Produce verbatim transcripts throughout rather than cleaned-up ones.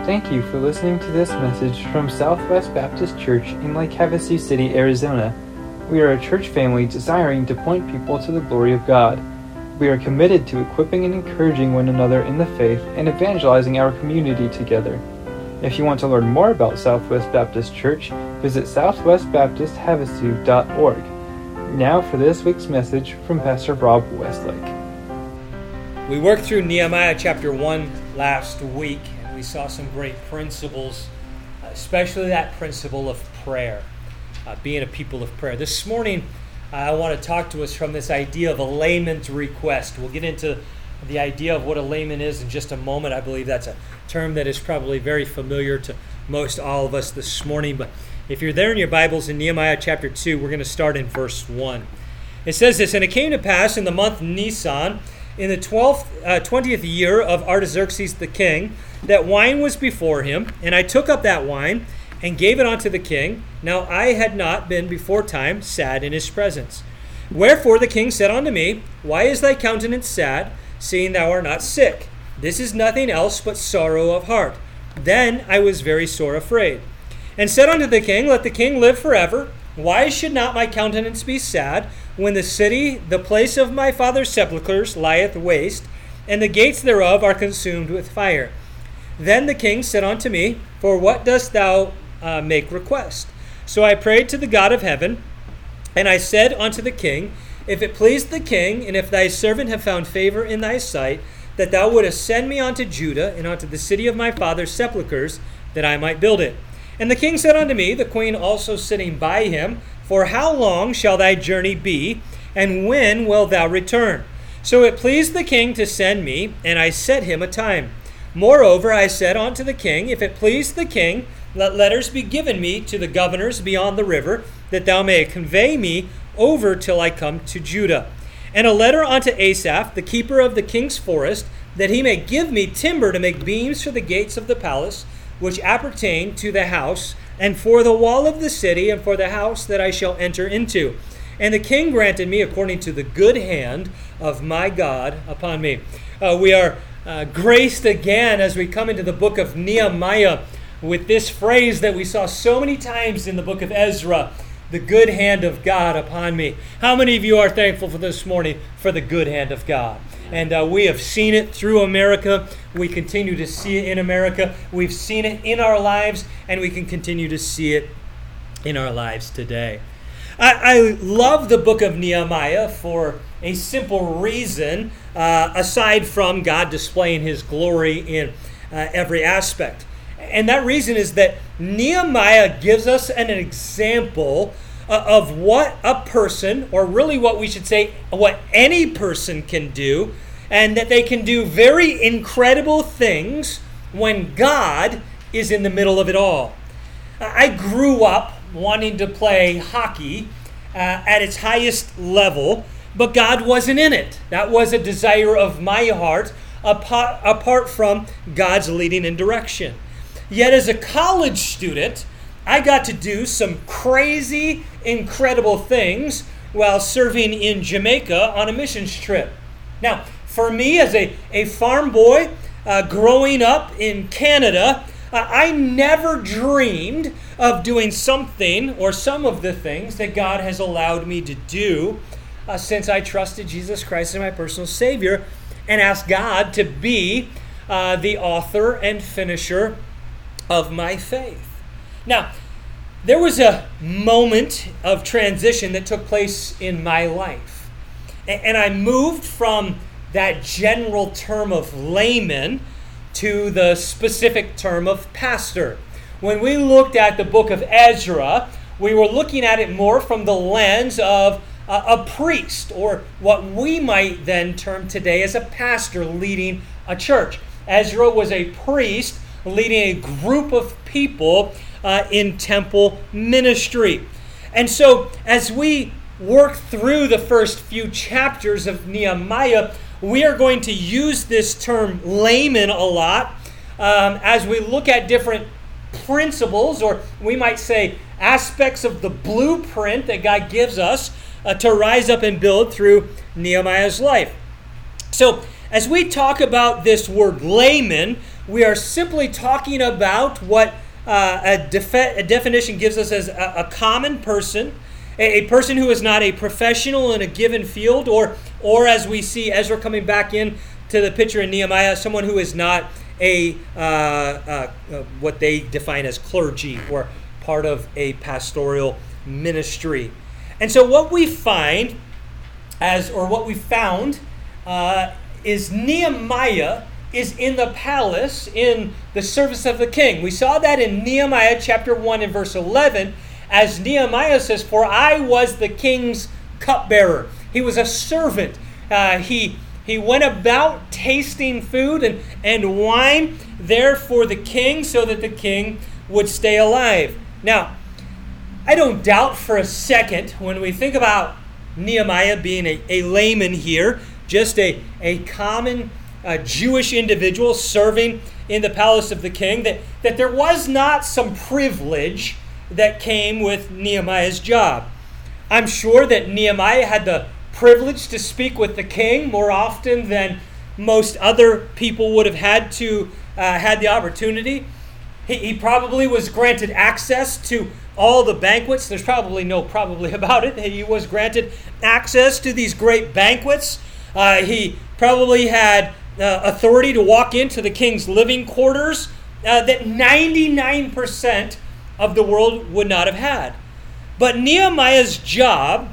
Thank you for listening to this message from Southwest Baptist Church in Lake Havasu City, Arizona. We are a church family desiring to point people to the glory of God. We are committed to equipping and encouraging one another in the faith and evangelizing our community together. If you want to learn more about Southwest Baptist Church, visit southwest baptist havasu dot org. Now for this week's message from Pastor Rob Westlake. We worked through Nehemiah chapter one last week, and we saw some great principles, especially that principle of prayer, uh, being a people of prayer. This morning, uh, I want to talk to us from this idea of a layman's request. We'll get into the idea of what a layman is in just a moment. I believe that's a term that is probably very familiar to most all of us this morning. But if you're there in your Bibles in Nehemiah chapter two, we're going to start in verse one. It says this, "And it came to pass in the month Nisan, in the twelfth, uh, twentieth year of Artaxerxes the king, that wine was before him, and I took up that wine and gave it unto the king. Now I had not been before time sad in his presence. Wherefore the king said unto me, Why is thy countenance sad, seeing thou art not sick? This is nothing else but sorrow of heart. Then I was very sore afraid, and said unto the king, Let the king live forever. Why should not my countenance be sad, when the city, the place of my father's sepulchres, lieth waste, and the gates thereof are consumed with fire? Then the king said unto me, For what dost thou uh, make request? So I prayed to the God of heaven, and I said unto the king, If it please the king, and if thy servant have found favor in thy sight, that thou wouldest send me unto Judah, and unto the city of my father's sepulchres, that I might build it. And the king said unto me, the queen also sitting by him, For how long shall thy journey be, and when wilt thou return? So it pleased the king to send me, and I set him a time. Moreover, I said unto the king, If it please the king, let letters be given me to the governors beyond the river, that thou mayest convey me over till I come to Judah. And a letter unto Asaph, the keeper of the king's forest, that he may give me timber to make beams for the gates of the palace, which appertain to the house, and for the wall of the city, and for the house that I shall enter into. And the king granted me according to the good hand of my God upon me." Uh, we are uh, graced again as we come into the book of Nehemiah with this phrase that we saw so many times in the book of Ezra, the good hand of God upon me. How many of you are thankful for this morning for the good hand of God? And uh, we have seen it through America. We continue to see it in America. We've seen it in our lives, and we can continue to see it in our lives today. I, I love the book of Nehemiah for a simple reason, uh, aside from God displaying his glory in uh, every aspect. And that reason is that Nehemiah gives us an example uh, of what a person, or really what we should say, what any person can do, and that they can do very incredible things when God is in the middle of it all. I grew up wanting to play hockey uh, at its highest level, but God wasn't in it. That was a desire of my heart, apart, apart from God's leading and direction. Yet as a college student, I got to do some crazy, incredible things while serving in Jamaica on a missions trip. Now, for me as a, a farm boy uh, growing up in Canada, uh, I never dreamed of doing something or some of the things that God has allowed me to do uh, since I trusted Jesus Christ as my personal Savior and asked God to be uh, the author and finisher of my faith. Now, there was a moment of transition that took place in my life. And I moved from that general term of layman to the specific term of pastor. When we looked at the book of Ezra, we were looking at it more from the lens of a, a priest, or what we might then term today as a pastor leading a church. Ezra was a priest leading a group of people uh, in temple ministry. And so as we work through the first few chapters of Nehemiah, we are going to use this term layman a lot um, as we look at different principles, or we might say aspects of the blueprint that God gives us uh, to rise up and build through Nehemiah's life. So as we talk about this word layman, we are simply talking about what uh, a, defi- a definition gives us as a, a common person, a, a person who is not a professional in a given field, or, or as we see Ezra coming back in to the picture in Nehemiah, someone who is not a uh, uh, uh, what they define as clergy or part of a pastoral ministry. And so what we find as, or what we found uh, is Nehemiah is in the palace in the service of the king. We saw that in Nehemiah chapter one and verse eleven, as Nehemiah says, "For I was the king's cupbearer." He was a servant. Uh, he he went about tasting food and, and wine there for the king so that the king would stay alive. Now, I don't doubt for a second when we think about Nehemiah being a, a layman here, just a, a common uh, Jewish individual serving in the palace of the king, that, that there was not some privilege that came with Nehemiah's job. I'm sure that Nehemiah had the privilege to speak with the king more often than most other people would have had to uh, had the opportunity. He, he probably was granted access to all the banquets. There's probably no probably about it. He was granted access to these great banquets. Uh, he probably had uh, authority to walk into the king's living quarters uh, that ninety-nine percent of the world would not have had. But Nehemiah's job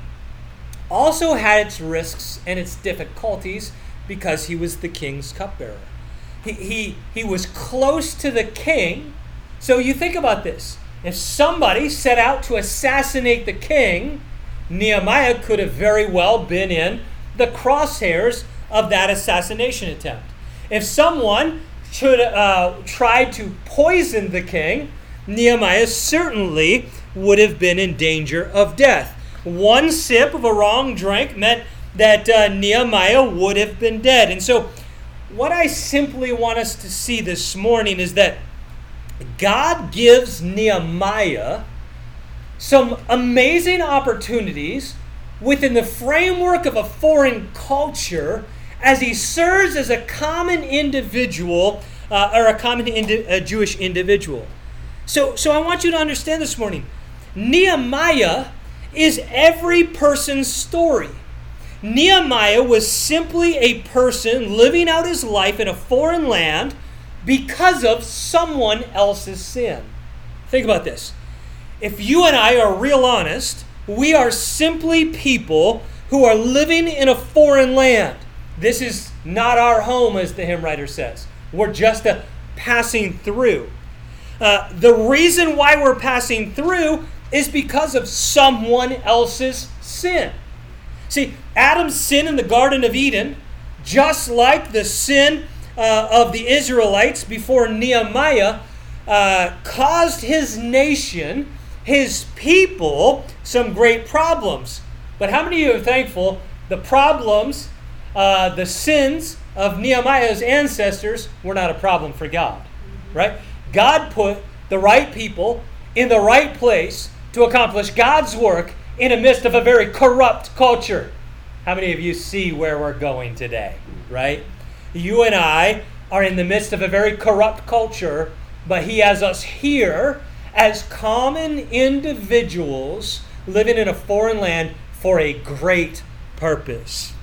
also had its risks and its difficulties because he was the king's cupbearer. He, he, he was close to the king. So you think about this. If somebody set out to assassinate the king, Nehemiah could have very well been in the crosshairs of that assassination attempt. If someone should uh, try to poison the king, Nehemiah certainly would have been in danger of death. One sip of a wrong drink meant that uh, Nehemiah would have been dead. And so what I simply want us to see this morning is that God gives Nehemiah some amazing opportunities within the framework of a foreign culture as he serves as a common individual uh, or a common indi- a Jewish individual. So, so I want you to understand this morning, Nehemiah is every person's story. Nehemiah was simply a person living out his life in a foreign land because of someone else's sin. Think about this. If you and I are real honest, we are simply people who are living in a foreign land. This is not our home, as the hymn writer says. We're just a passing through. Uh, the reason why we're passing through is because of someone else's sin. See, Adam's sin in the Garden of Eden, just like the sin uh, of the Israelites before Nehemiah, uh, caused his nation, his people, some great problems. But how many of you are thankful the problems, uh, the sins of Nehemiah's ancestors were not a problem for God, right? God put the right people in the right place to accomplish God's work in the midst of a very corrupt culture. How many of you see where we're going today, right? You and I are in the midst of a very corrupt culture, but he has us here as common individuals living in a foreign land for a great purpose.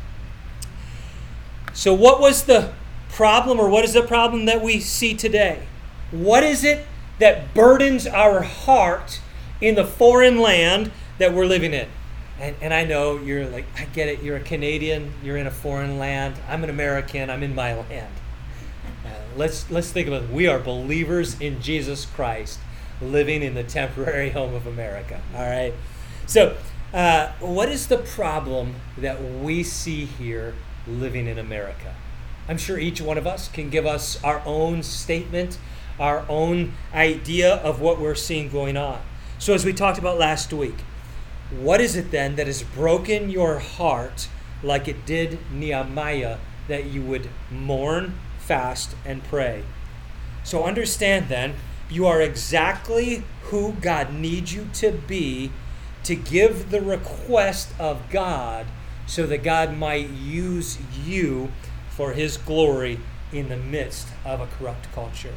So what was the problem, or what is the problem that we see today? What is it that burdens our heart in the foreign land that we're living in? And, and I know you're like, I get it. You're a Canadian. You're in a foreign land. I'm an American. I'm in my land. Uh, let's let's think about it. We are believers in Jesus Christ, living in the temporary home of America. All right. So, uh, what is the problem that we see here living in America? I'm sure each one of us can give us our own statement, our own idea of what we're seeing going on. So, as we talked about last week, what is it then that has broken your heart like it did Nehemiah, that you would mourn, fast, and pray? So understand then, you are exactly who God needs you to be to give the request of God so that God might use you for his glory in the midst of a corrupt culture.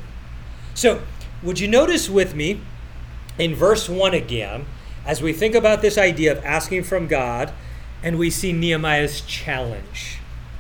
So, would you notice with me in verse one again, as we think about this idea of asking from God, and we see Nehemiah's challenge.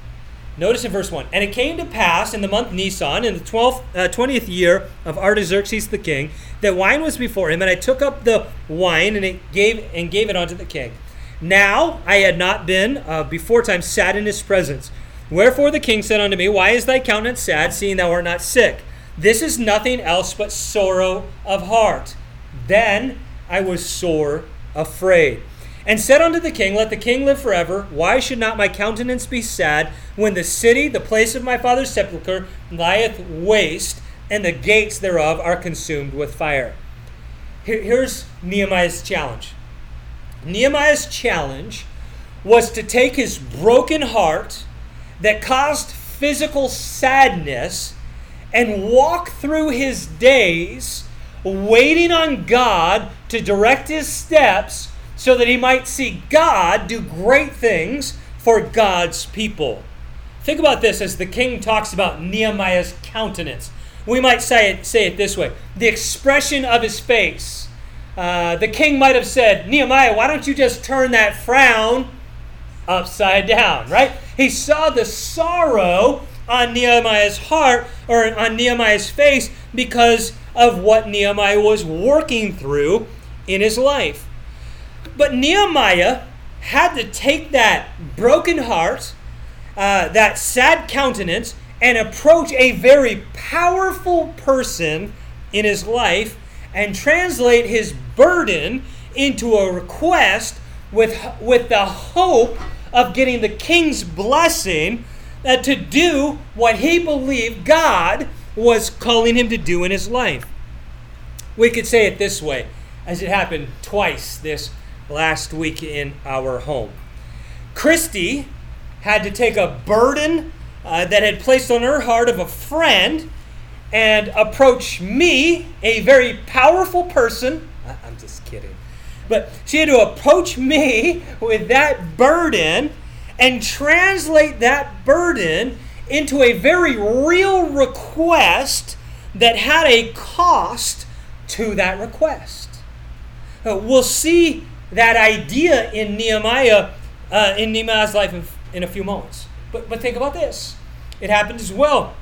Notice in verse one, and it came to pass in the month Nisan, in the twelfth, uh, twentieth year of Artaxerxes the king, that wine was before him, and I took up the wine and it gave and gave it unto the king. Now I had not been uh, before time sad in his presence. Wherefore the king said unto me, why is thy countenance sad, seeing thou art not sick? This is nothing else but sorrow of heart. Then I was sore afraid, and said unto the king, let the king live forever. Why should not my countenance be sad, when the city, the place of my father's sepulchre, lieth waste, and the gates thereof are consumed with fire? Here, here's Nehemiah's challenge. Nehemiah's challenge was to take his broken heart that caused physical sadness and walk through his days waiting on God to direct his steps so that he might see God do great things for God's people. Think about this as the king talks about Nehemiah's countenance. We might say it, say it this way. The expression of his face. Uh, the king might have said, Nehemiah, why don't you just turn that frown upside down, right? He saw the sorrow on Nehemiah's heart, or on Nehemiah's face, because of what Nehemiah was working through in his life. But Nehemiah had to take that broken heart, uh, that sad countenance, and approach a very powerful person in his life and translate his burden into a request with, with the hope of getting the king's blessing uh, to do what he believed God was calling him to do in his life. We could say it this way, as it happened twice this last week in our home. Christy had to take a burden uh, that had placed on her heart of a friend and approach me, a very powerful person. I'm just kidding. But she had to approach me with that burden and translate that burden into a very real request that had a cost to that request. Uh, we'll see that idea in Nehemiah, uh, in Nehemiah's life in, in a few moments. But, but think about this. It happened as well.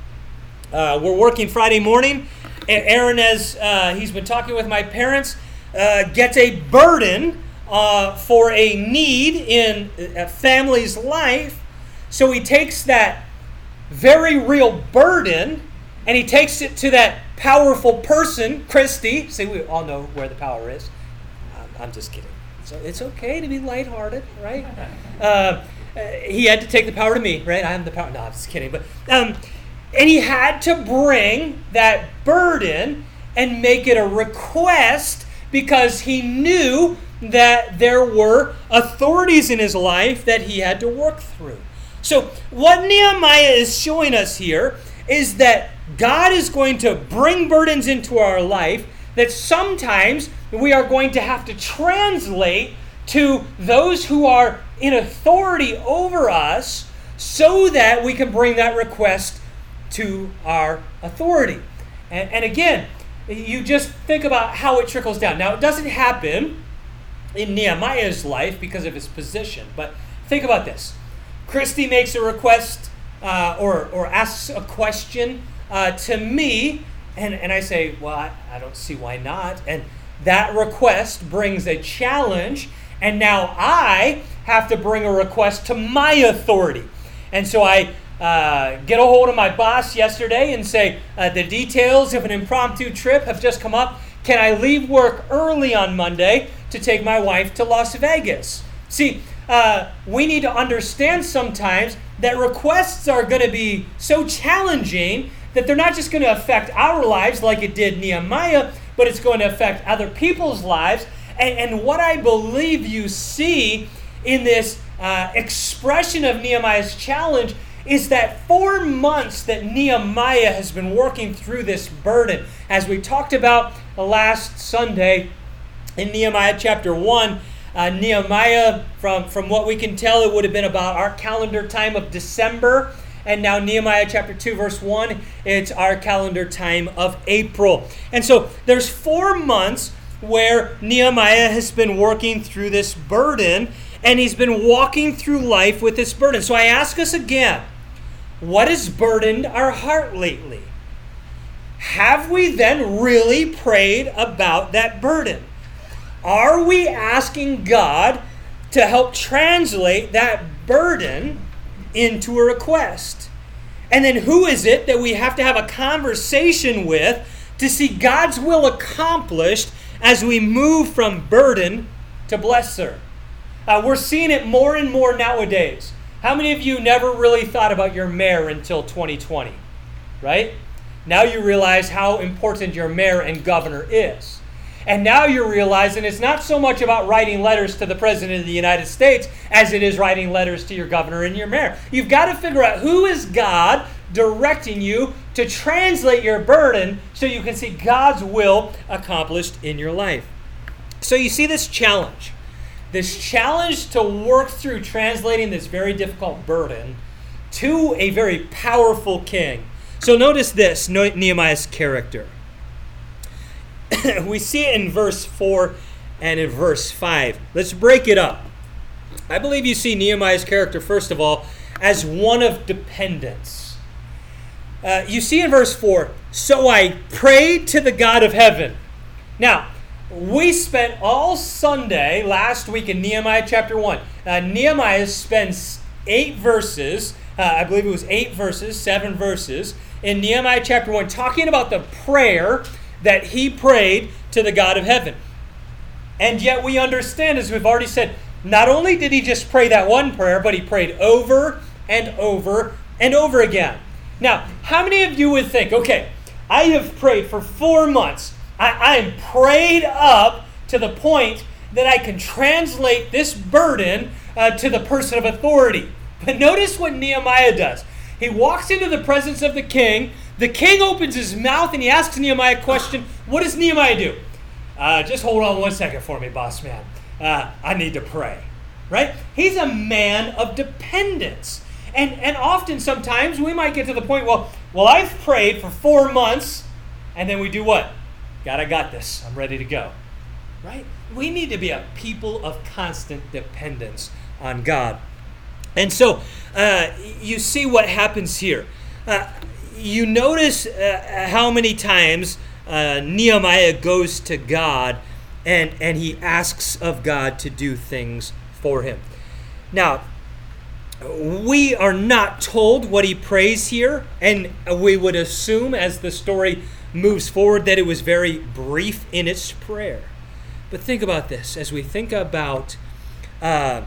Uh, we're working Friday morning. Aaron, as uh, he's been talking with my parents, uh, gets a burden uh, for a need in a family's life. So he takes that very real burden and he takes it to that powerful person, Christy. See, we all know where the power is. I'm, I'm just kidding. So it's okay to be lighthearted, right? Uh, he had to take the power to me, right? I am the power. No, I'm just kidding. But um, and he had to bring that burden and make it a request because he knew that there were authorities in his life that he had to work through. So what Nehemiah is showing us here is that God is going to bring burdens into our life that sometimes we are going to have to translate to those who are in authority over us so that we can bring that request to our authority. And, and again, you just think about how it trickles down. Now, it doesn't happen in Nehemiah's life because of his position, but think about this. Christy makes a request uh, or, or asks a question uh, to me, and, and I say, well, I, I don't see why not. And that request brings a challenge, and now I have to bring a request to my authority. And so I uh, get a hold of my boss yesterday and say, uh, the details of an impromptu trip have just come up. Can I leave work early on Monday to take my wife to Las Vegas? See, uh, we need to understand sometimes that requests are going to be so challenging that they're not just going to affect our lives like it did Nehemiah, but it's going to affect other people's lives. And, and what I believe you see in this uh, expression of Nehemiah's challenge is that four months that Nehemiah has been working through this burden. As we talked about last Sunday in Nehemiah chapter one, uh, Nehemiah, from, from what we can tell, it would have been about our calendar time of December. And now Nehemiah chapter two, verse one, it's our calendar time of April. And so there's four months where Nehemiah has been working through this burden, and he's been walking through life with this burden. So I ask us again, what has burdened our heart lately? Have we then really prayed about that burden? Are we asking God to help translate that burden into a request? And then who is it that we have to have a conversation with to see God's will accomplished as we move from burden to blesser? Uh, we're seeing it more and more nowadays. How many of you never really thought about your mayor until twenty twenty, right? Now you realize how important your mayor and governor is. And now you're realizing it's not so much about writing letters to the President of the United States as it is writing letters to your governor and your mayor. You've got to figure out who is God directing you to translate your burden so you can see God's will accomplished in your life. So you see this challenge. This challenge to work through translating this very difficult burden to a very powerful king. So notice this, Nehemiah's character. We see it in verse four and in verse five. Let's break it up. I believe you see Nehemiah's character, first of all, as one of dependence. Uh, you see in verse four, so I prayed to the God of heaven. Now, we spent all Sunday last week in Nehemiah chapter one. Uh, Nehemiah spends eight verses, uh, I believe it was eight verses, seven verses, in Nehemiah chapter one, talking about the prayer that he prayed to the God of heaven. And yet we understand, as we've already said, not only did he just pray that one prayer, but he prayed over and over and over again. Now, how many of you would think, okay, I have prayed for four months. I, I am prayed up to the point that I can translate this burden uh, to the person of authority. But notice what Nehemiah does. He walks into the presence of the king. The king opens his mouth and he asks Nehemiah a question. What does Nehemiah do? Uh, just hold on one second for me, boss man. Uh, I need to pray. Right? He's a man of dependence. And and often, sometimes, we might get to the point, well, well, I've prayed for four months, and then we do what? God, I got this. I'm ready to go. Right? We need to be a people of constant dependence on God. And so, uh, you see what happens here. Uh, you notice uh, how many times uh, Nehemiah goes to God and, and he asks of God to do things for him. Now, we are not told what he prays here, and we would assume as the story moves forward that it was very brief in its prayer. But think about this. As we think about uh,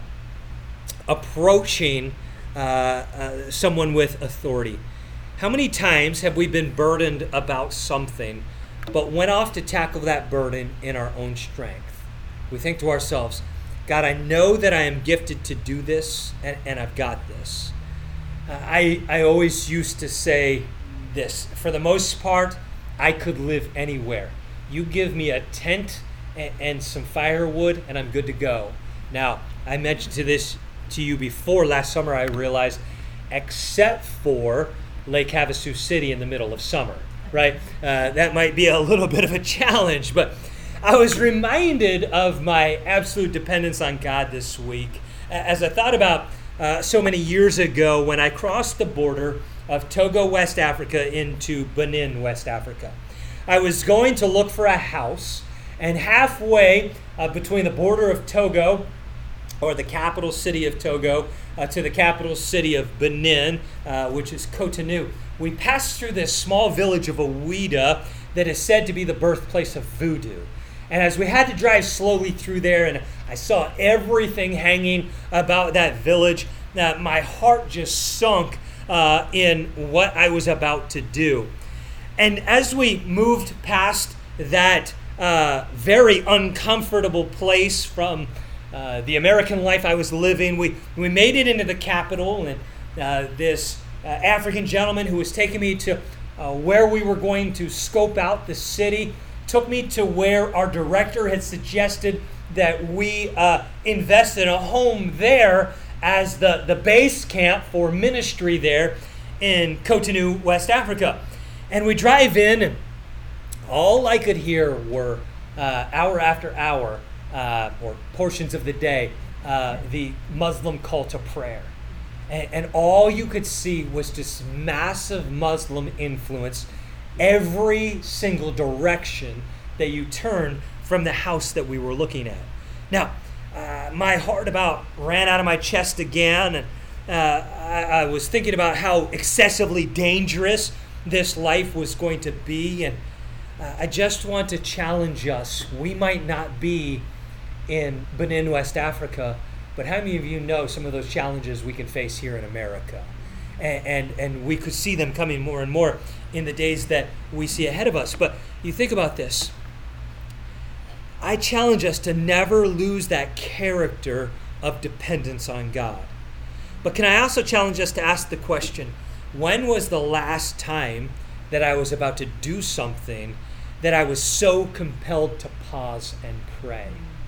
approaching uh, uh, someone with authority, how many times have we been burdened about something, but went off to tackle that burden in our own strength? We think to ourselves, God, I know that I am gifted to do this, and, and I've got this. Uh, I, I always used to say this. For the most part, I could live anywhere. You give me a tent and, and some firewood, and I'm good to go. Now, I mentioned to this to you before. Last summer, I realized, except for Lake Havasu City in the middle of summer, right? Uh, that might be a little bit of a challenge, but I was reminded of my absolute dependence on God this week as I thought about uh, so many years ago when I crossed the border of Togo, West Africa into Benin, West Africa. I was going to look for a house, and halfway uh, between the border of Togo, or the capital city of Togo, uh, to the capital city of Benin, uh, which is Cotonou, we passed through this small village of Ouida that is said to be the birthplace of voodoo. And as we had to drive slowly through there, and I saw everything hanging about that village, uh, my heart just sunk uh, in what I was about to do. And as we moved past that uh, very uncomfortable place from uh, the American life I was living, we, we made it into the capital, and uh, this uh, African gentleman who was taking me to uh, where we were going to scope out the city took me to where our director had suggested that we uh, invest in a home there as the, the base camp for ministry there. in Cotonou, West Africa. And we drive in, and all I could hear were uh, hour after hour, uh, or portions of the day, uh, the Muslim call to prayer. And, and all you could see was just massive Muslim influence every single direction that you turn from the house that we were looking at. Now, uh, my heart about ran out of my chest again, and uh, I, I was thinking about how excessively dangerous this life was going to be, and uh, I just want to challenge us. We might not be in Benin, West Africa, but how many of you know some of those challenges we can face here in America? And, and, and we could see them coming more and more in the days that we see ahead of us. But you think about this. I challenge us to never lose that character of dependence on God. But can I also challenge us to ask the question, when was the last time that I was about to do something that I was so compelled to pause and pray?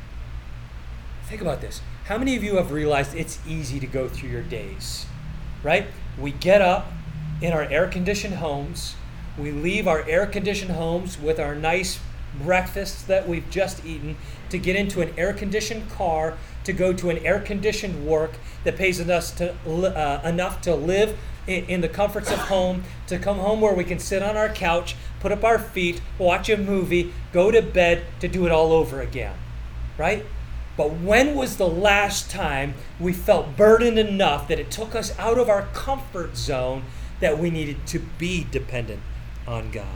Think about this. How many of you have realized it's easy to go through your days, right? We get up in our air-conditioned homes. We leave our air-conditioned homes with our nice breakfasts that we've just eaten to get into an air-conditioned car to go to an air-conditioned work that pays us to, uh, enough to live in, in the comforts of home, to come home where we can sit on our couch, put up our feet, watch a movie, go to bed, to do it all over again, right? But when was the last time we felt burdened enough that it took us out of our comfort zone that we needed to be dependent on God?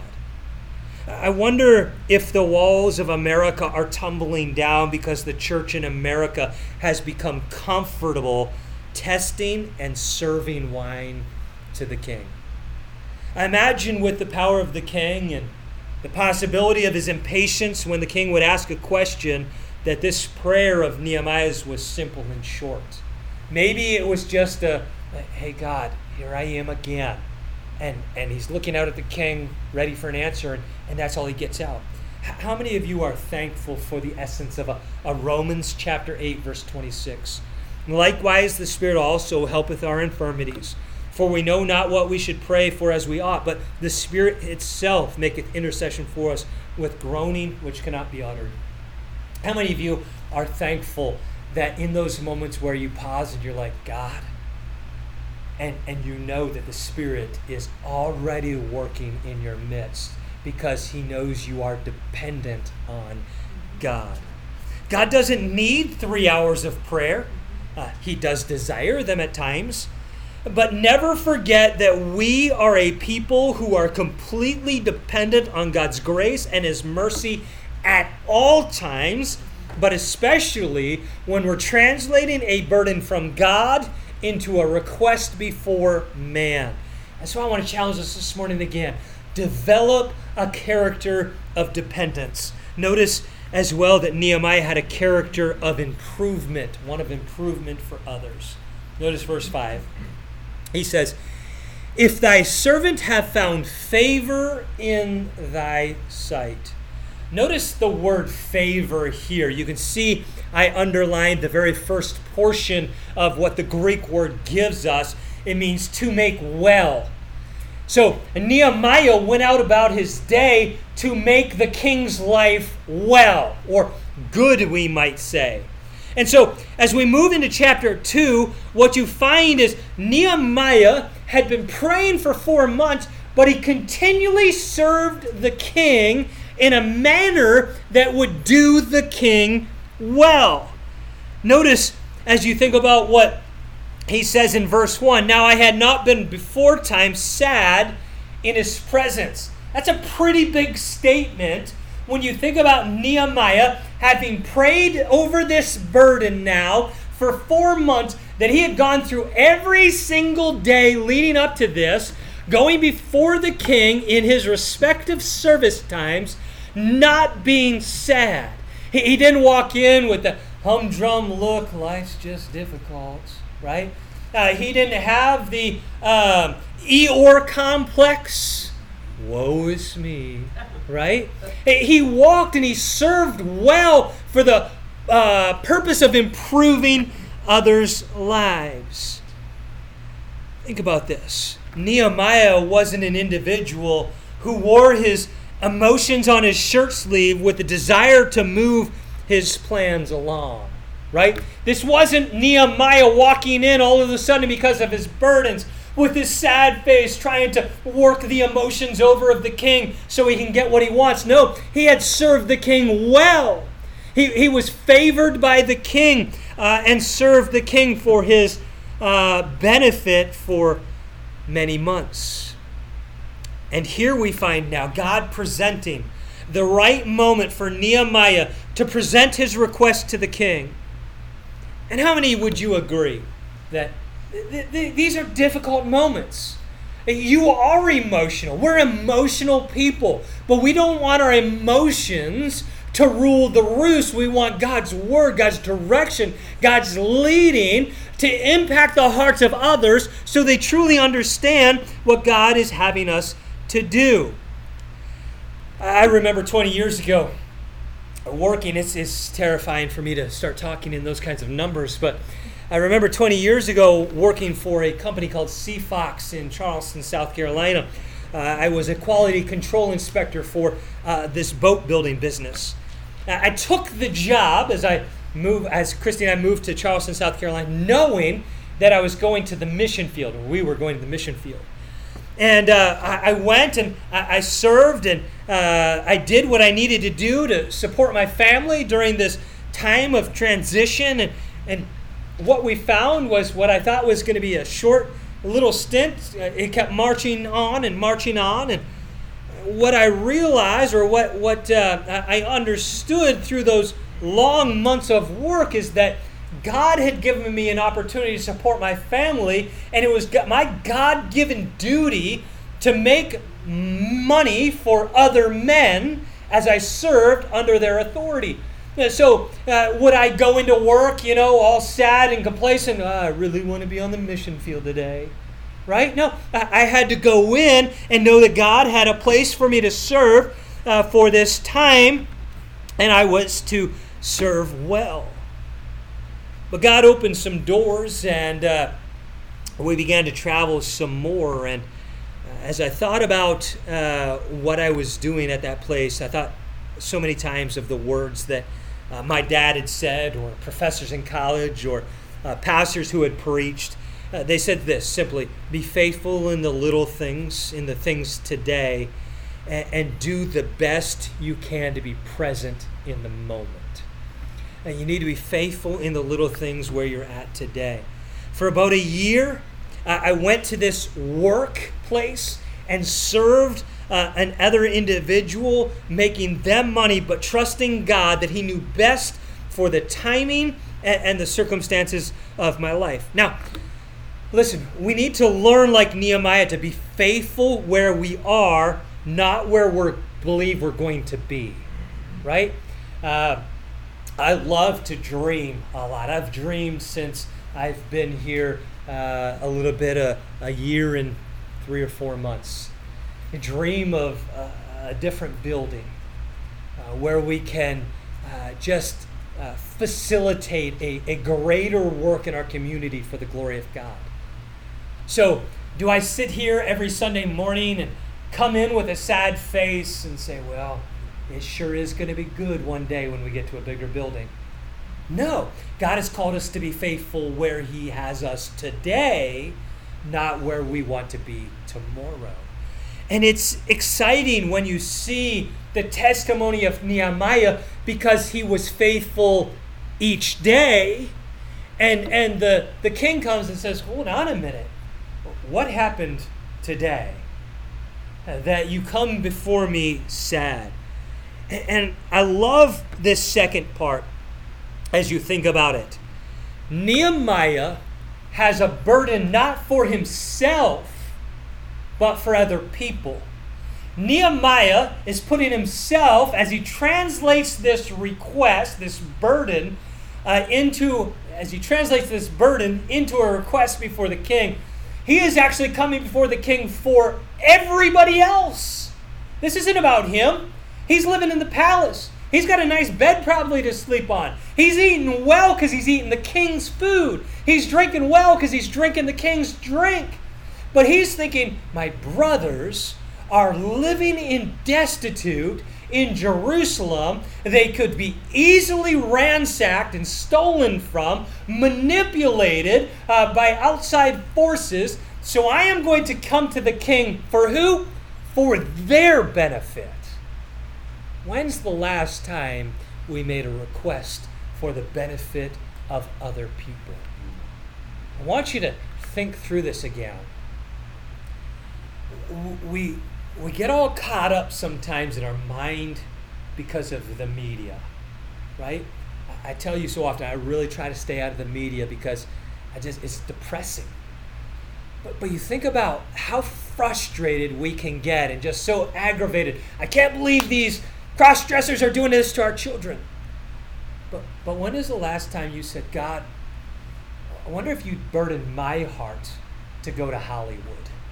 I wonder if the walls of America are tumbling down because the church in America has become comfortable testing and serving wine to the king. I imagine with the power of the king and the possibility of his impatience when the king would ask a question, that this prayer of Nehemiah's was simple and short. Maybe it was just a, hey God, here I am again. And and he's looking out at the king, ready for an answer, and, and that's all he gets out. H- how many of you are thankful for the essence of a, a Romans chapter eight, verse twenty-six? Likewise, the Spirit also helpeth our infirmities. For we know not what we should pray for as we ought, but the Spirit itself maketh intercession for us with groaning which cannot be uttered. How many of you are thankful that in those moments where you pause and you're like, God, and, and you know that the Spirit is already working in your midst because he knows you are dependent on God. God doesn't need three hours of prayer. Uh, he does desire them at times. But never forget that we are a people who are completely dependent on God's grace and his mercy at all times, but especially when we're translating a burden from God into a request before man. That's why I want to challenge us this morning again. Develop a character of dependence. Notice as well that Nehemiah had a character of improvement, one of improvement for others. Notice verse five. He says, if thy servant have found favor in thy sight. Notice the word favor here. You can see I underlined the very first portion of what the Greek word gives us. It means to make well. So Nehemiah went out about his day to make the king's life well, or good, we might say. And so as we move into chapter two, what you find is Nehemiah had been praying for four months, but he continually served the king in a manner that would do the king well. Notice as you think about what he says in verse one, now I had not been before time sad in his presence. That's a pretty big statement when you think about Nehemiah having prayed over this burden now for four months, that he had gone through every single day leading up to this, going before the king in his respective service times, not being sad. He, he didn't walk in with the humdrum look, life's just difficult, right? Uh, he didn't have the um, Eeyore complex, woe is me, right? He walked and he served well for the uh, purpose of improving others' lives. Think about this. Nehemiah wasn't an individual who wore his emotions on his shirt sleeve with the desire to move his plans along, right? This wasn't Nehemiah walking in all of a sudden because of his burdens with his sad face trying to work the emotions over of the king so he can get what he wants. No, he had served the king well. He, he was favored by the king uh, and served the king for his uh, benefit for many months. And here we find now God presenting the right moment for Nehemiah to present his request to the king. And how many would you agree that th- th- these are difficult moments? You are emotional. We're emotional people, but we don't want our emotions to rule the roost. We want God's word, God's direction, God's leading to impact the hearts of others so they truly understand what God is having us to do. I remember twenty years ago working, it's, it's terrifying for me to start talking in those kinds of numbers, but I remember twenty years ago working for a company called Sea Fox in Charleston, South Carolina. Uh, I was a quality control inspector for uh, this boat building business. I took the job as I moved, as Christy and I moved to Charleston, South Carolina, knowing that I was going to the mission field, or we were going to the mission field. And uh, I, I went and I, I served and uh, I did what I needed to do to support my family during this time of transition. And, and what we found was what I thought was going to be a short little stint. It kept marching on and marching on. And what I realized, or what, what uh, I understood through those long months of work, is that God had given me an opportunity to support my family, and it was my God-given duty to make money for other men as I served under their authority. So uh, would I go into work, you know, all sad and complacent? Oh, I really want to be on the mission field today. Right? No, I had to go in and know that God had a place for me to serve uh, for this time, and I was to serve well. But God opened some doors, and uh, we began to travel some more. And as I thought about uh, what I was doing at that place, I thought so many times of the words that uh, my dad had said, or professors in college, or uh, pastors who had preached. Uh, they said this simply: be faithful in the little things, in the things today, and, and do the best you can to be present in the moment. And you need to be faithful in the little things where you're at today. For about a year, uh, I went to this workplace and served uh, another individual, making them money, but trusting God that He knew best for the timing and, and the circumstances of my life. Now, listen, we need to learn, like Nehemiah, to be faithful where we are, not where we believe we're going to be, right? Uh, I love to dream a lot. I've dreamed since I've been here uh, a little bit, a, a year and three or four months. I dream of uh, a different building uh, where we can uh, just uh, facilitate a, a greater work in our community for the glory of God. So, do I sit here every Sunday morning and come in with a sad face and say, well, it sure is going to be good one day when we get to a bigger building? No. God has called us to be faithful where He has us today, not where we want to be tomorrow. And it's exciting when you see the testimony of Nehemiah, because he was faithful each day. And, and the, the king comes and says, hold on a minute. What happened today that you come before me sad? And I love this second part as you think about it. Nehemiah has a burden not for himself, but for other people. Nehemiah is putting himself, as he translates this request, this burden, uh, into, as he translates this burden into a request before the king, he is actually coming before the king for everybody else. This isn't about him. He's living in the palace. He's got a nice bed probably to sleep on. He's eating well because he's eating the king's food. He's drinking well because he's drinking the king's drink. But he's thinking, my brothers are living in destitute in Jerusalem. They could be easily ransacked and stolen from, manipulated uh, by outside forces. So I am going to come to the king for who? For their benefit. When's the last time we made a request for the benefit of other people? I want you to think through this again. We, we get all caught up sometimes in our mind because of the media, right? I tell you so often, I really try to stay out of the media because I just it's depressing. But, but you think about how frustrated we can get and just so aggravated. I can't believe these cross-dressers are doing this to our children. But, but when is the last time you said, God, I wonder if you'd burden my heart to go to Hollywood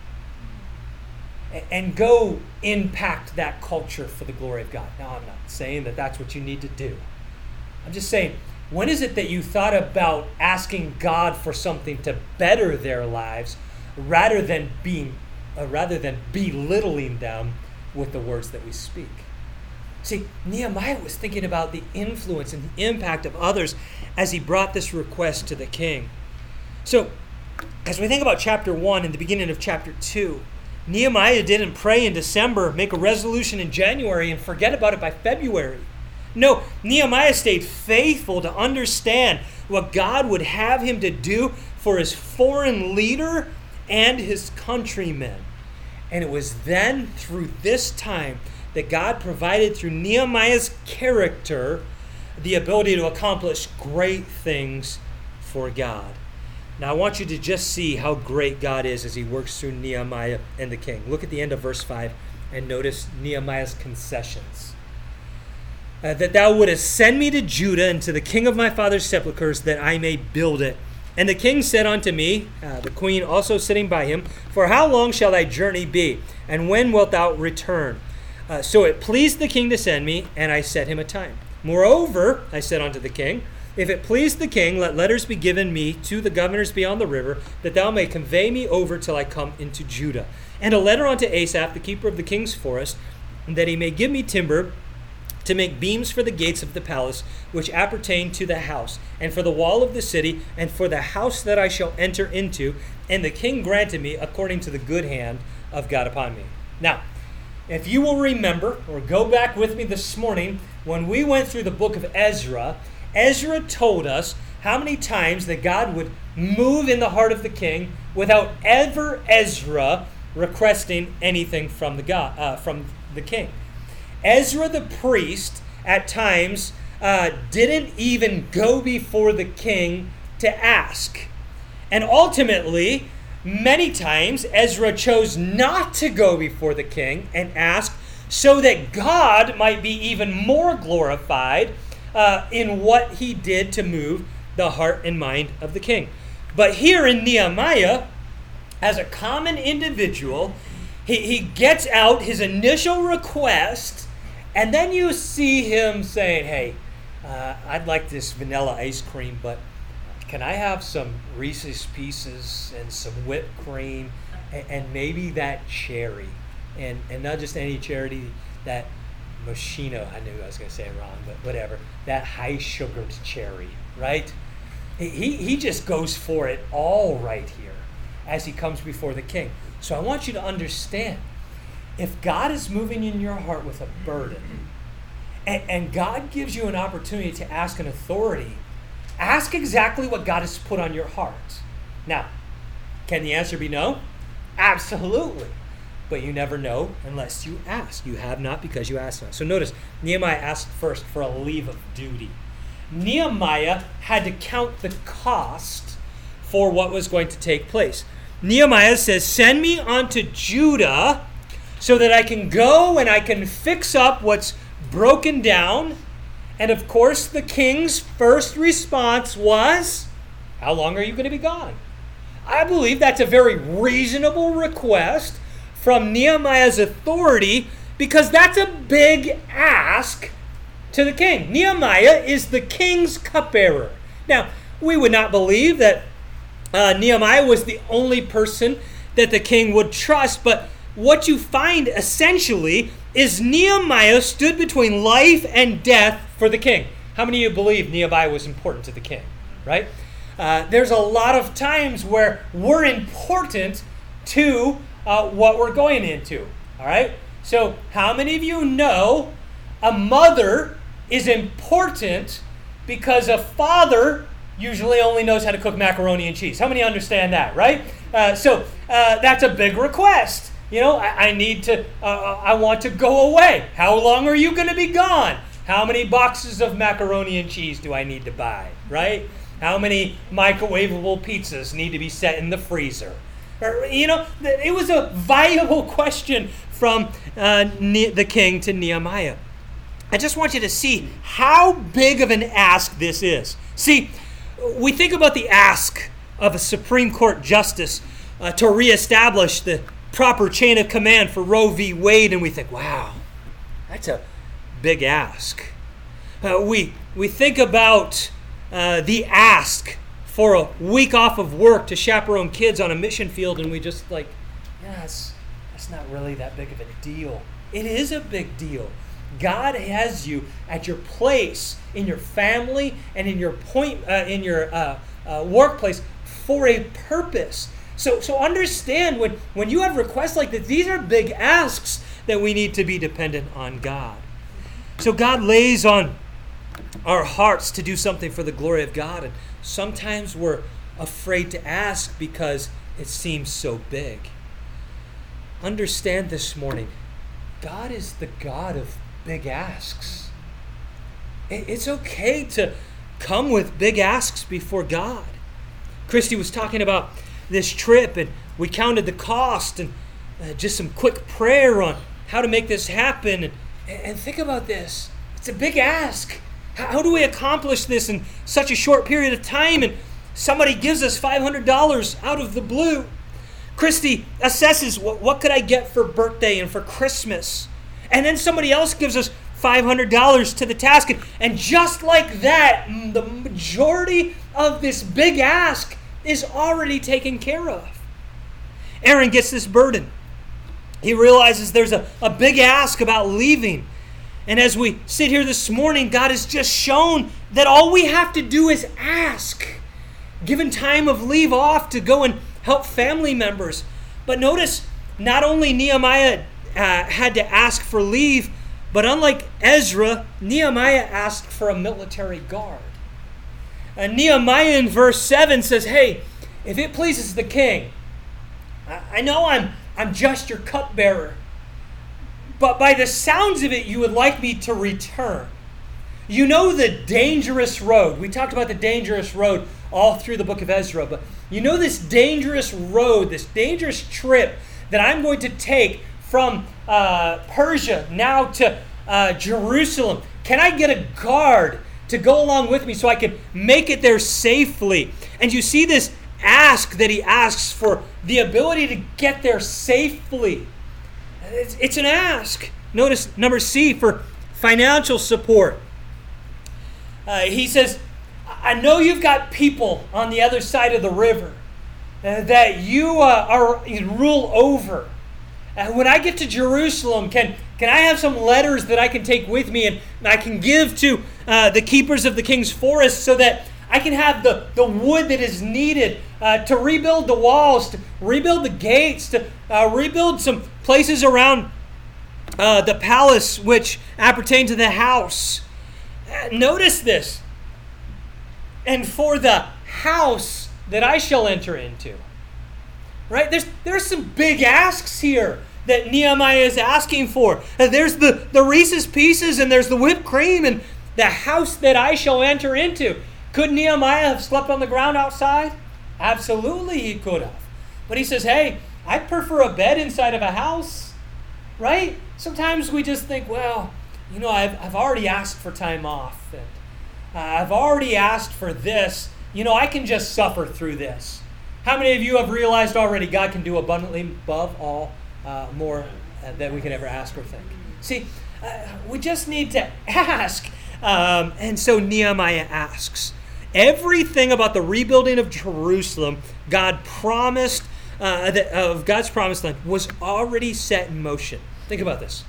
and, and go impact that culture for the glory of God? Now, I'm not saying that that's what you need to do. I'm just saying, when is it that you thought about asking God for something to better their lives rather than being, uh, rather than belittling them with the words that we speak? See, Nehemiah was thinking about the influence and the impact of others as he brought this request to the king. So, as we think about chapter one and the beginning of chapter two, Nehemiah didn't pray in December, make a resolution in January, and forget about it by February. No, Nehemiah stayed faithful to understand what God would have him to do for his foreign leader and his countrymen. And it was then, through this time, that God provided through Nehemiah's character the ability to accomplish great things for God. Now I want you to just see how great God is as he works through Nehemiah and the king. Look at the end of verse five and notice Nehemiah's concessions. Uh, that thou wouldest send me to Judah and to the king of my father's sepulchres, that I may build it. And the king said unto me, uh, the queen also sitting by him, For how long shall thy journey be? And when wilt thou return? Uh, so it pleased the king to send me, and I set him a time. Moreover, I said unto the king, If it please the king, let letters be given me to the governors beyond the river, that thou may convey me over till I come into Judah. And a letter unto Asaph, the keeper of the king's forest, that he may give me timber to make beams for the gates of the palace, which appertain to the house, and for the wall of the city, and for the house that I shall enter into. And the king granted me according to the good hand of God upon me. Now, if you will remember, or go back with me this morning, when we went through the book of Ezra, Ezra told us how many times that God would move in the heart of the king without ever Ezra requesting anything from the God, uh, from the king. Ezra the priest at times uh, didn't even go before the king to ask. And ultimately, many times, Ezra chose not to go before the king and ask so that God might be even more glorified uh, in what he did to move the heart and mind of the king. But here in Nehemiah, as a common individual, he, he gets out his initial request, and then you see him saying, hey, uh, I'd like this vanilla ice cream, but can I have some Reese's Pieces and some whipped cream and, and maybe that cherry? And and not just any cherry, that Moschino, I knew I was going to say it wrong, but whatever, that high-sugared cherry, right? He, he just goes for it all right here as he comes before the king. So I want you to understand, if God is moving in your heart with a burden, and, and God gives you an opportunity to ask an authority, ask exactly what God has put on your heart. Now, can the answer be no? Absolutely. But you never know unless you ask. You have not because you ask not. So notice, Nehemiah asked first for a leave of duty. Nehemiah had to count the cost for what was going to take place. Nehemiah says, send me unto Judah so that I can go and I can fix up what's broken down. And of course, the king's first response was, how long are you going to be gone? I believe that's a very reasonable request from Nehemiah's authority, because that's a big ask to the king. Nehemiah is the king's cupbearer. Now, we would not believe that uh, Nehemiah was the only person that the king would trust. But what you find essentially is Nehemiah stood between life and death for the king. How many of you believe Nehemiah was important to the king, right? Uh, there's a lot of times where we're important to uh, what we're going into, all right? So how many of you know a mother is important because a father usually only knows how to cook macaroni and cheese? How many understand that, right? Uh, so uh, that's a big request. You know, I, I need to, uh, I want to go away. How long are you going to be gone? How many boxes of macaroni and cheese do I need to buy, right? How many microwavable pizzas need to be set in the freezer? Or, you know, it was a viable question from uh, ne- the king to Nehemiah. I just want you to see how big of an ask this is. See, we think about the ask of a Supreme Court justice uh, to reestablish the proper chain of command for Roe v. Wade, and we think, wow, that's a big ask. Uh, we we think about uh, the ask for a week off of work to chaperone kids on a mission field, and we just like, yeah, that's, that's not really that big of a deal. It is a big deal. God has you at your place in your family and in your point uh, in your uh, uh, workplace for a purpose. So so understand when when you have requests like this, these are big asks that we need to be dependent on God. So God lays on our hearts to do something for the glory of God, and sometimes we're afraid to ask because it seems so big. Understand this morning, God is the God of big asks. It's okay to come with big asks before God. Christy was talking about this trip, and we counted the cost and uh, just some quick prayer on how to make this happen. And, and think about this. It's a big ask. How, how do we accomplish this in such a short period of time? And somebody gives us five hundred dollars out of the blue. Christy assesses, what, what could I get for birthday and for Christmas? And then somebody else gives us five hundred dollars to the task. And, and just like that, the majority of this big ask is already taken care of. Aaron gets this burden. He realizes there's a, a big ask about leaving. And as we sit here this morning, God has just shown that all we have to do is ask. Given time of leave off to go and help family members. But notice, not only Nehemiah uh, had to ask for leave, but unlike Ezra, Nehemiah asked for a military guard. And Nehemiah in verse seven says, hey, if it pleases the king, I, I know I'm, I'm just your cupbearer, but by the sounds of it, you would like me to return. You know the dangerous road. We talked about the dangerous road all through the book of Ezra, but you know this dangerous road, this dangerous trip that I'm going to take from uh, Persia now to uh, Jerusalem. Can I get a guard to go along with me so I can make it there safely? And you see this ask that he asks for the ability to get there safely. It's, it's an ask. Notice number C for financial support. Uh, he says, I know you've got people on the other side of the river uh, that you uh, are you rule over. Uh, when I get to Jerusalem, can can I have some letters that I can take with me and, and I can give to uh, the keepers of the king's forest so that I can have the, the wood that is needed uh, to rebuild the walls, to rebuild the gates, to uh, rebuild some places around uh, the palace which appertain to the house. Uh, notice this. And for the house that I shall enter into. Right? There's there's some big asks here that Nehemiah is asking for. And there's the, the Reese's Pieces and there's the whipped cream and the house that I shall enter into. Could Nehemiah have slept on the ground outside? Absolutely he could have. But he says, hey, I'd prefer a bed inside of a house. Right? Sometimes we just think, well, you know, I've, I've already asked for time off. And uh, I've already asked for this. You know, I can just suffer through this. How many of you have realized already God can do abundantly above all uh, more uh, than we can ever ask or think? See, uh, we just need to ask. Um, and so Nehemiah asks. Everything about the rebuilding of Jerusalem, God promised uh, that, of God's promised land was already set in motion. Think about this.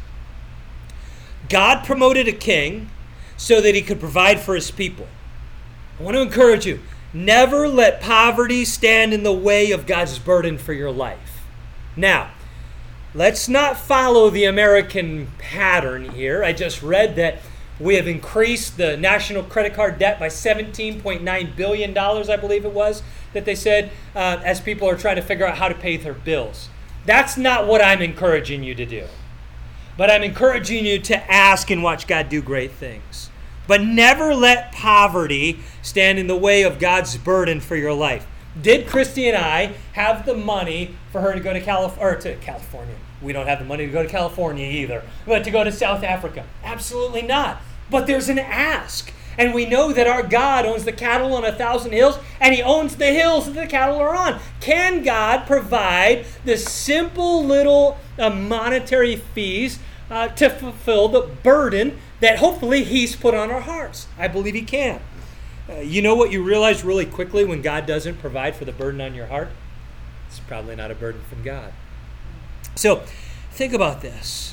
God promoted a king so that he could provide for his people. I want to encourage you, never let poverty stand in the way of God's burden for your life. Now, let's not follow the American pattern here. I just read that we have increased the national credit card debt by seventeen point nine billion dollars, I believe it was, that they said, uh, as people are trying to figure out how to pay their bills. That's not what I'm encouraging you to do. But I'm encouraging you to ask and watch God do great things. But never let poverty stand in the way of God's burden for your life. Did Christy and I have the money for her to go to Calif- or to California? We don't have the money to go to California either. But to go to South Africa? Absolutely not. But there's an ask. And we know that our God owns the cattle on a thousand hills, and he owns the hills that the cattle are on. Can God provide the simple little uh, monetary fees uh, to fulfill the burden that hopefully he's put on our hearts? I believe he can. Uh, you know what you realize really quickly when God doesn't provide for the burden on your heart? It's probably not a burden from God. So think about this.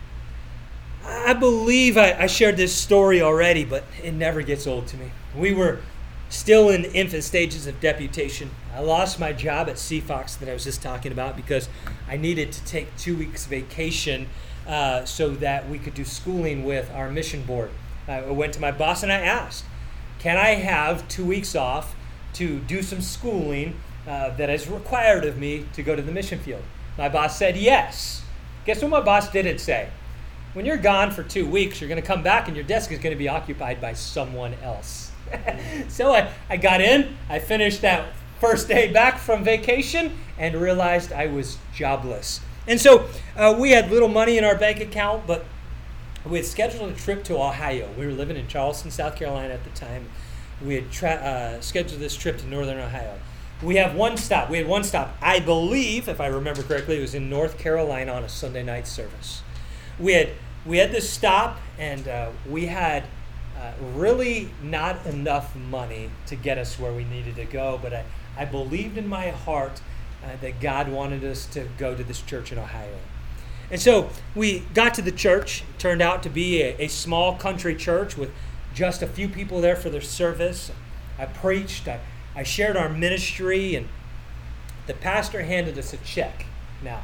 I believe I, I shared this story already, but it never gets old to me. We were still in the infant stages of deputation. I lost my job at C Fox that I was just talking about because I needed to take two weeks vacation uh, so that we could do schooling with our mission board. I went to my boss and I asked, can I have two weeks off to do some schooling uh, that is required of me to go to the mission field? My boss said yes. Guess what my boss didn't say? When you're gone for two weeks, you're going to come back and your desk is going to be occupied by someone else. So I, I got in, I finished that first day back from vacation and realized I was jobless. And so uh, we had little money in our bank account, but we had scheduled a trip to Ohio. We were living in Charleston, South Carolina at the time. We had tra- uh, scheduled this trip to northern Ohio. We have one stop. We had one stop. I believe, if I remember correctly, it was in North Carolina on a Sunday night service. We had we had this stop, and uh, we had uh, really not enough money to get us where we needed to go, but I, I believed in my heart uh, that God wanted us to go to this church in Ohio. And so we got to the church. It turned out to be a, a small country church with just a few people there for their service. I preached. I, I shared our ministry, and the pastor handed us a check. Now,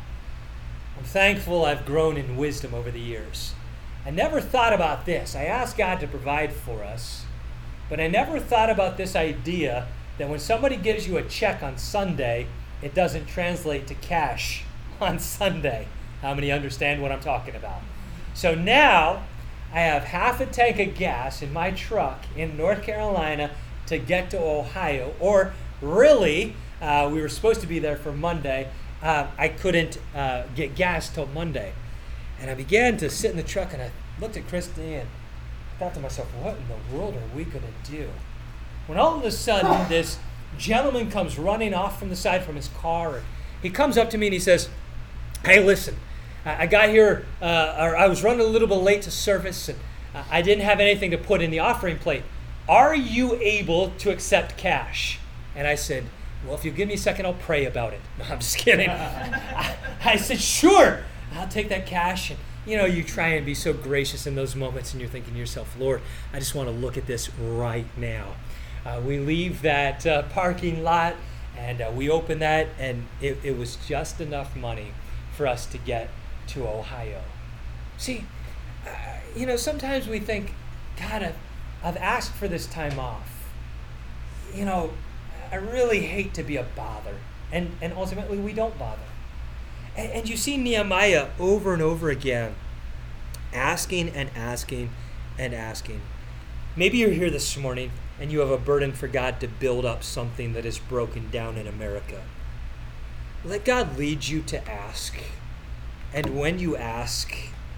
I'm thankful I've grown in wisdom over the years. I never thought about this. I asked God to provide for us, but I never thought about this idea that when somebody gives you a check on Sunday, it doesn't translate to cash on Sunday. How many understand what I'm talking about? So now I have half a tank of gas in my truck in North Carolina to get to Ohio. Or really, uh, we were supposed to be there for Monday. Uh, I couldn't uh, get gas till Monday. And I began to sit in the truck and I looked at Christy and thought to myself, what in the world are we going to do? When all of a sudden this gentleman comes running off from the side from his car. And he comes up to me and he says, hey, listen, I got here, uh, or I was running a little bit late to service, and I didn't have anything to put in the offering plate. Are you able to accept cash? And I said, well, if you give me a second, I'll pray about it. No, I'm just kidding. I, I said, sure, I'll take that cash. And, you know, you try and be so gracious in those moments, and you're thinking to yourself, Lord, I just want to look at this right now. Uh, we leave that uh, parking lot, and uh, we open that, and it, it was just enough money for us to get to Ohio. See, uh, you know, sometimes we think, God, I've, I've asked for this time off. You know, I really hate to be a bother. And, and ultimately, we don't bother. And, and you see Nehemiah over and over again, asking and asking and asking. Maybe you're here this morning and you have a burden for God to build up something that is broken down in America. Let God lead you to ask. And when you ask,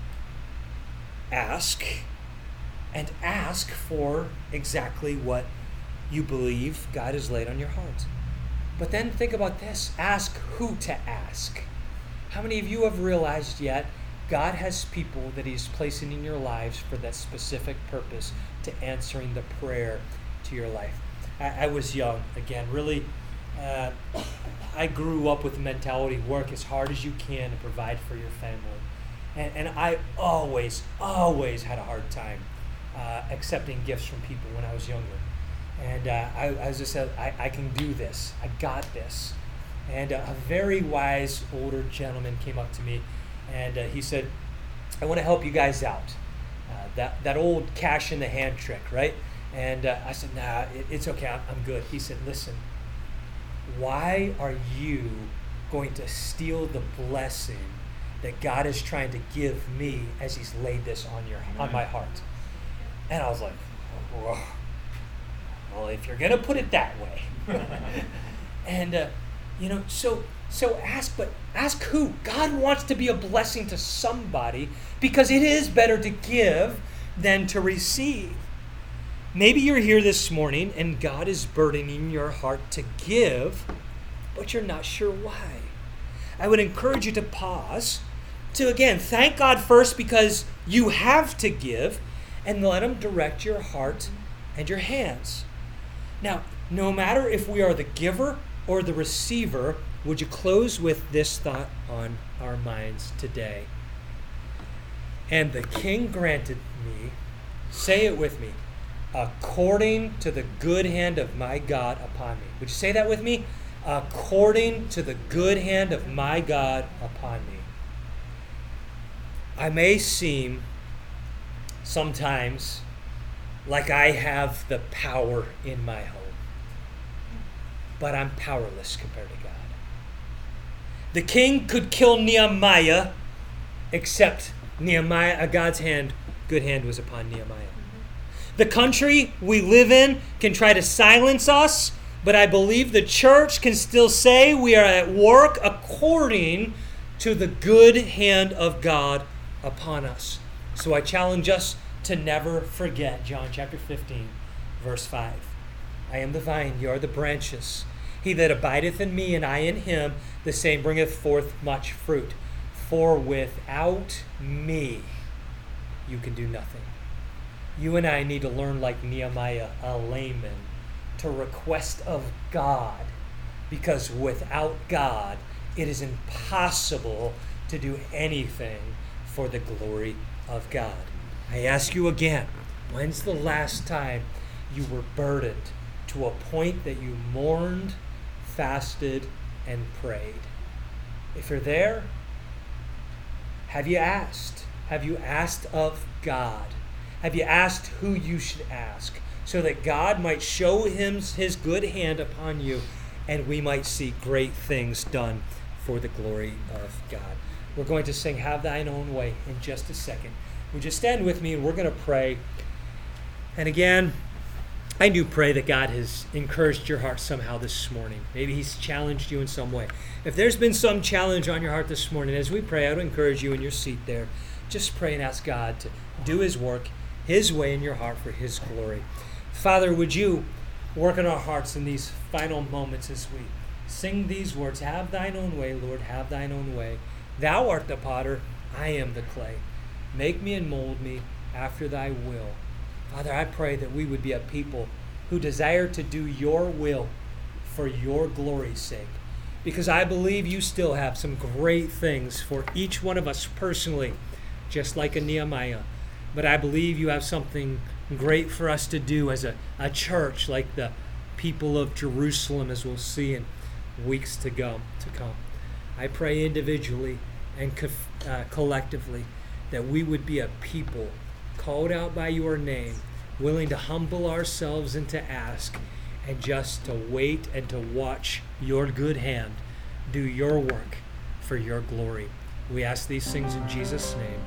ask, and ask for exactly what you believe God has laid on your heart. But then think about this. Ask who to ask. How many of you have realized yet God has people that he's placing in your lives for that specific purpose to answering the prayer to your life? I, I was young, again, really Uh, I grew up with the mentality, work as hard as you can to provide for your family. And, and I always, always had a hard time uh, accepting gifts from people when I was younger. And uh, I, I was just said, I, I can do this. I got this. And uh, a very wise older gentleman came up to me, and uh, he said, I want to help you guys out. Uh, that, that old cash in the hand trick, right? And uh, I said, nah, it, it's okay, I'm, I'm good. He said, listen, why are you going to steal the blessing that God is trying to give me as he's laid this on your on my heart? And I was like, whoa. Well, if you're going to put it that way. and, uh, you know, so so ask, but ask who? God wants to be a blessing to somebody because it is better to give than to receive. Maybe you're here this morning and God is burdening your heart to give, but you're not sure why. I would encourage you to pause, to again, thank God first because you have to give, and let him direct your heart and your hands. Now, no matter if we are the giver or the receiver, would you close with this thought on our minds today? And the King granted me, say it with me, according to the good hand of my God upon me. Would you say that with me? According to the good hand of my God upon me. I may seem sometimes like I have the power in my home, but I'm powerless compared to God. The king could kill Nehemiah, except Nehemiah, God's hand, good hand was upon Nehemiah. The country we live in can try to silence us, but I believe the church can still say we are at work according to the good hand of God upon us. So I challenge us to never forget John chapter fifteen, verse five. I am the vine, ye are the branches. He that abideth in me, and I in him, the same bringeth forth much fruit. For without me, you can do nothing. You and I need to learn like Nehemiah, a layman, to request of God, because without God, it is impossible to do anything for the glory of God. I ask you again, when's the last time you were burdened to a point that you mourned, fasted, and prayed? If you're there, have you asked? Have you asked of God? Have you asked who you should ask so that God might show him his good hand upon you and we might see great things done for the glory of God? We're going to sing Have Thine Own Way in just a second. Would you stand with me and we're going to pray. And again, I do pray that God has encouraged your heart somehow this morning. Maybe he's challenged you in some way. If there's been some challenge on your heart this morning, as we pray, I would encourage you in your seat there, just pray and ask God to do his work, his way in your heart for his glory. Father, would you work in our hearts in these final moments as we sing these words? Have thine own way, Lord, have thine own way. Thou art the potter, I am the clay. Make me and mold me after thy will. Father, I pray that we would be a people who desire to do your will for your glory's sake. Because I believe you still have some great things for each one of us personally, just like a Nehemiah. But I believe you have something great for us to do as a, a church, like the people of Jerusalem, as we'll see in weeks to go to come. I pray individually and co- uh, collectively that we would be a people called out by your name, willing to humble ourselves and to ask, and just to wait and to watch your good hand do your work for your glory. We ask these things in Jesus' name.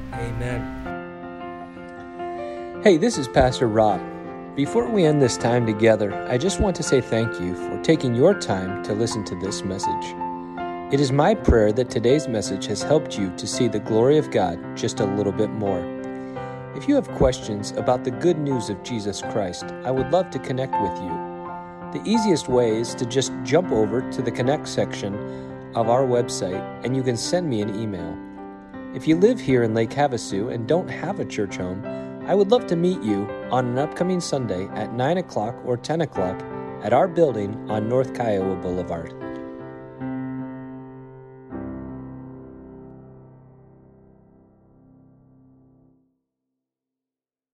Amen. Hey, this is Pastor Rob. Before we end this time together, I just want to say thank you for taking your time to listen to this message. It is my prayer that today's message has helped you to see the glory of God just a little bit more. If you have questions about the good news of Jesus Christ, I would love to connect with you. The easiest way is to just jump over to the Connect section of our website and you can send me an email. If you live here in Lake Havasu and don't have a church home, I would love to meet you on an upcoming Sunday at nine o'clock or ten o'clock at our building on North Kiowa Boulevard.